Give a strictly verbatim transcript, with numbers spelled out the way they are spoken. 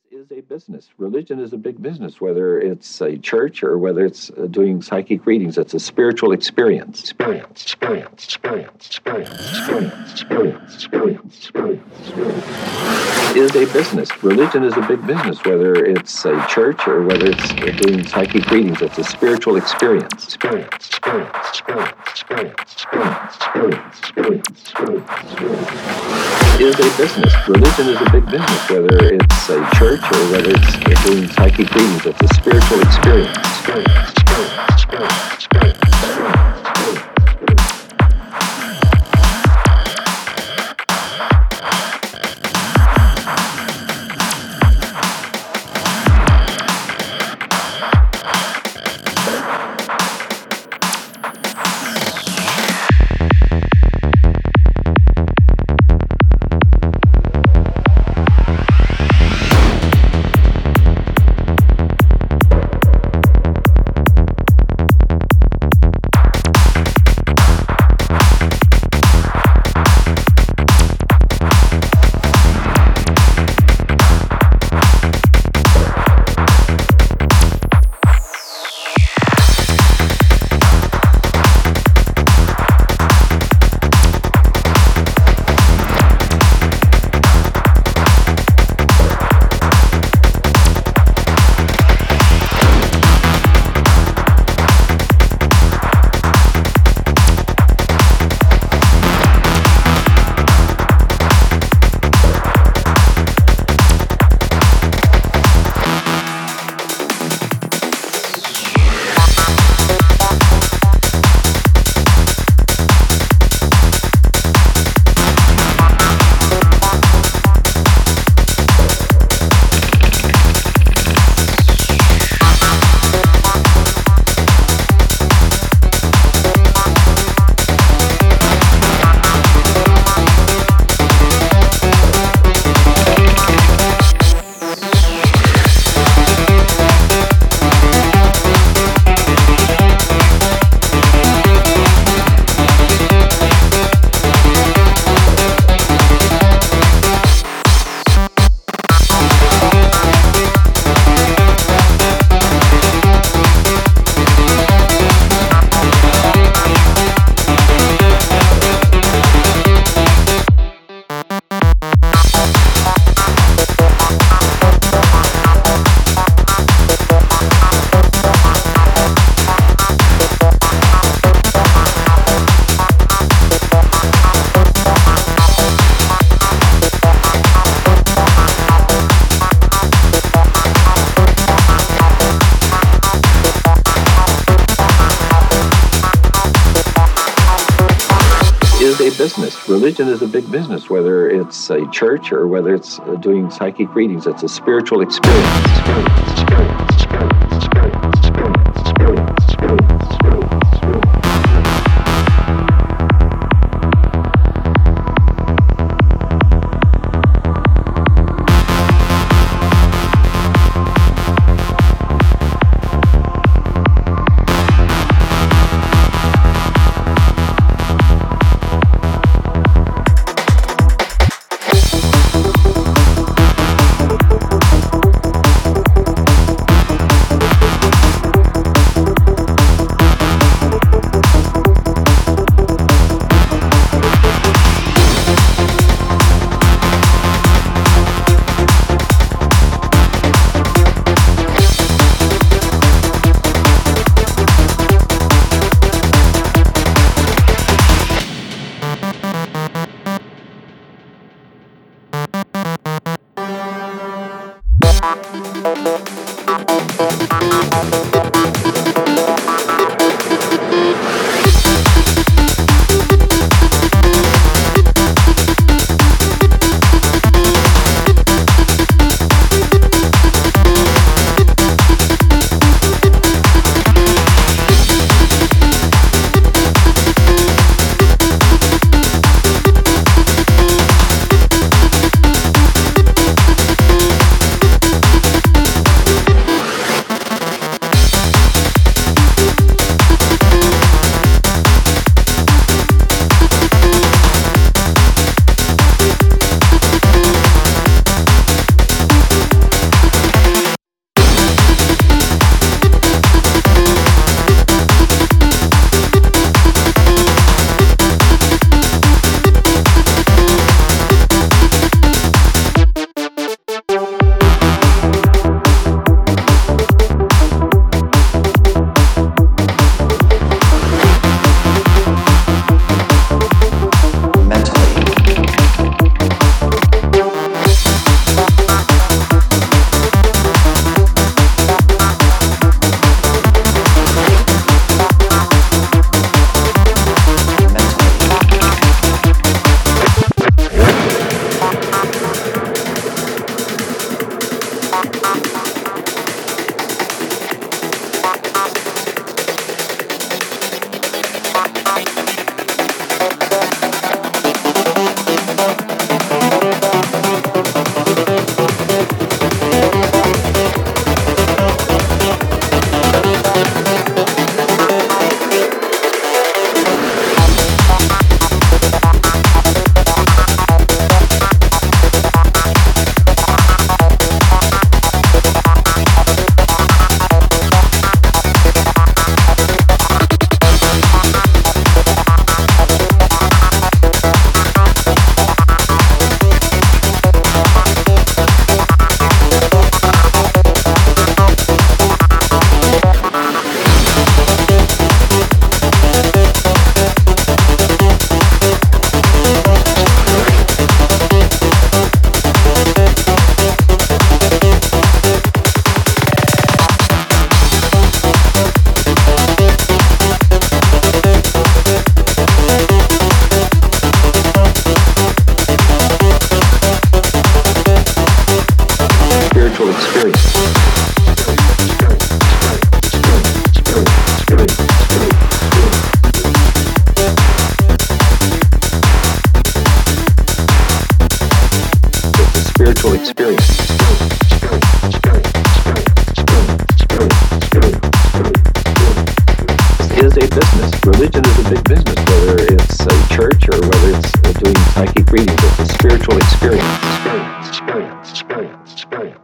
Is a business. Religion is a big business, whether it's a church or whether it's uh, doing psychic readings. It's a spiritual experience. Experience, experience, experience, experience, experience, experience, experience, experience. Is a business. Religion is a big business, whether it's a church or whether it's uh, doing psychic readings. It's a spiritual experience. Experience, experience, experience, experience, experience, experience, experience, experience, experience. Is a business. Religion is a big business, whether it's a church or whether it's doing psychic readings. It's a spiritual experience. Experience, experience, experience, experience, experience, experience. Is a business. Religion is a big business, whether it's a church or whether it's uh, doing psychic readings. It's a spiritual experience. Experience, experience, experience, experience, experience, experience, experience, experience, experience. spiritual experience. It's a spiritual experience. Is a business. Religion is a big business, whether it's a church or whether it's uh, doing psychic readings. It's a spiritual experience. Experience, experience, experience, experience.